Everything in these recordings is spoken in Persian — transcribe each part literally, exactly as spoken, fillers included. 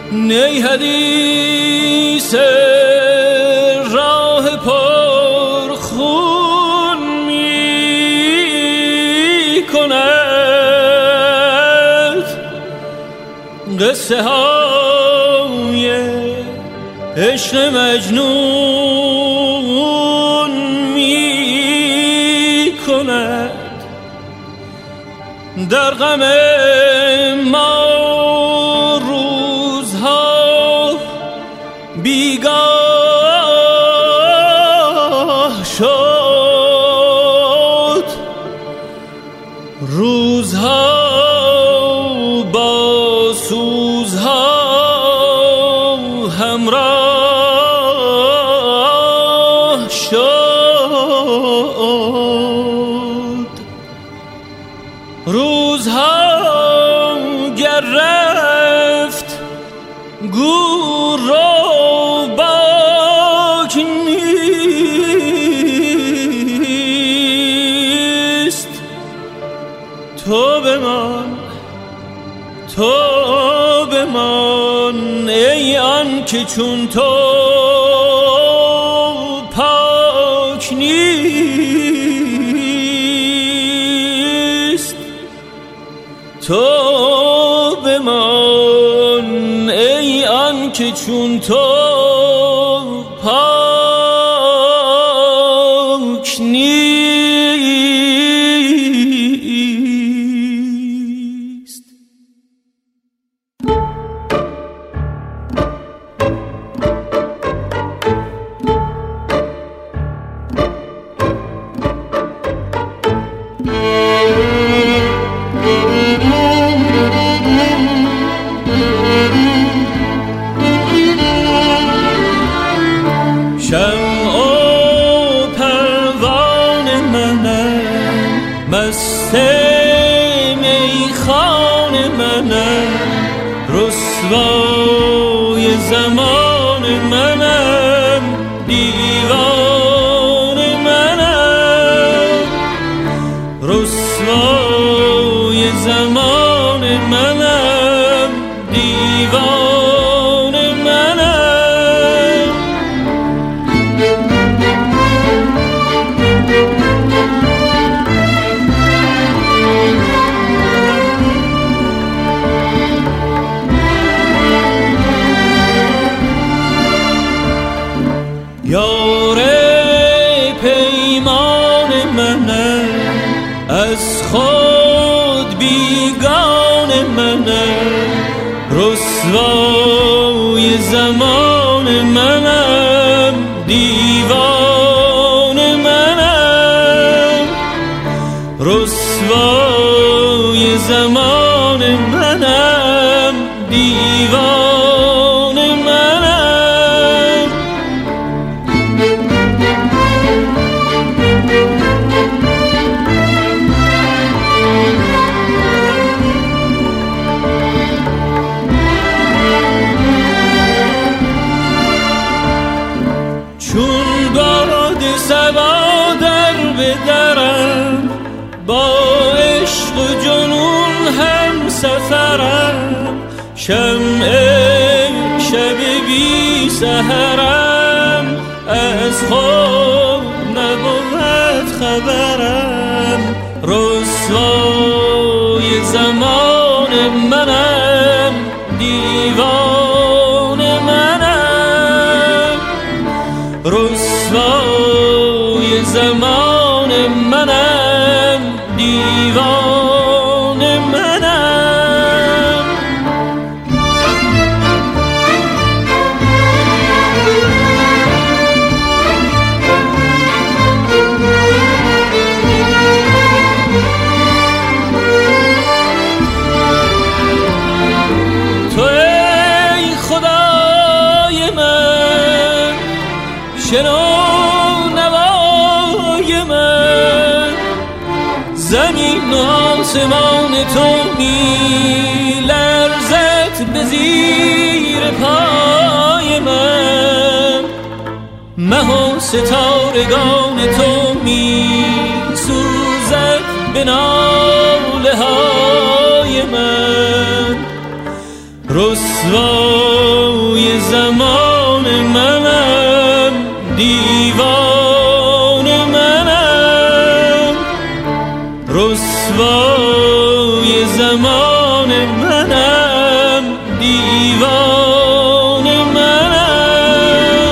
نی حدیث راه پر خون می کند، قصه های عشق مجنون می کند. در غم ما روزها بیگاه شد، روزها با سوزها همراه شد. روزها گر رفت گور رو باک نیست، تو بمان تو بمان ای آن که چون تو پاک نیست، تو بمان ای آن که چون تو پاک نیست. شمع و پروانه منم، مست میخانه منم، رسوای زمان منم، دیوانه منم، رسوای زمان منم، دیوانه منم. یار پیمان منم، از خود بیگان منم، رسوای زمان منم، دیوان منم، رسوای زمان منم، دیوان منم. چون باد صبا در بدرم، با عشق و جنون هم سفرم، شمع شب بی سحرم، از خود نبود خبرم، رسوای زمان منم، دیوان منم، رسوای زمان منم، دیوان منم. تو ای خدای من، شنو نوای من، زمین و آسمان تو می لرزد به زیر پای من، مه و ستارگان تو می سوزد به ناله های من، رسوای زمان منم، دیوان منم. رسوای زمان منم، دیوان منم.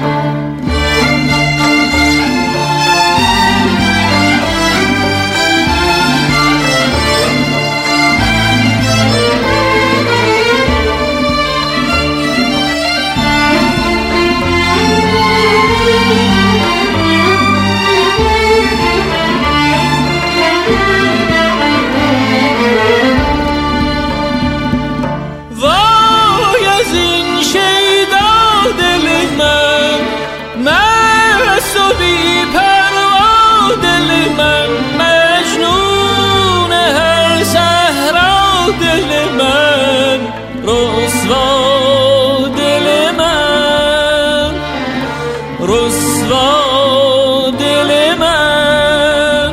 رسوا دل من، رسوا دل من،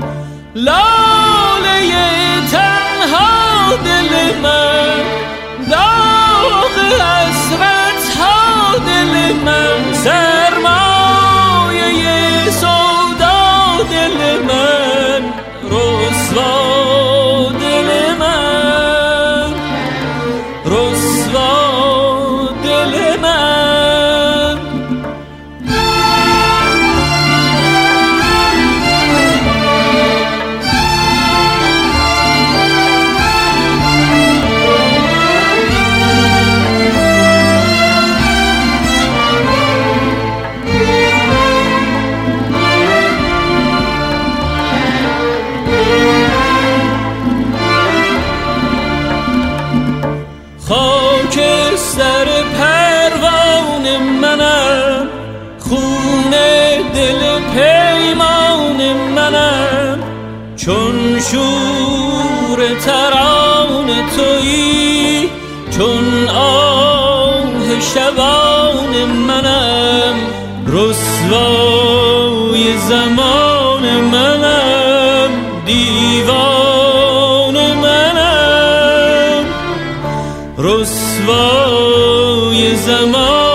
لاله تنها دل من، داغ حسرت ها دل من، سرمایه سودا دل من. رسوا دل من، رسوا دل من. خاکستر پروان منم، خون دل پیمان منم. چون شور تران تویی، چون آه شبان منم. رسوای زمان منم، دیوان منم. رسوای زمان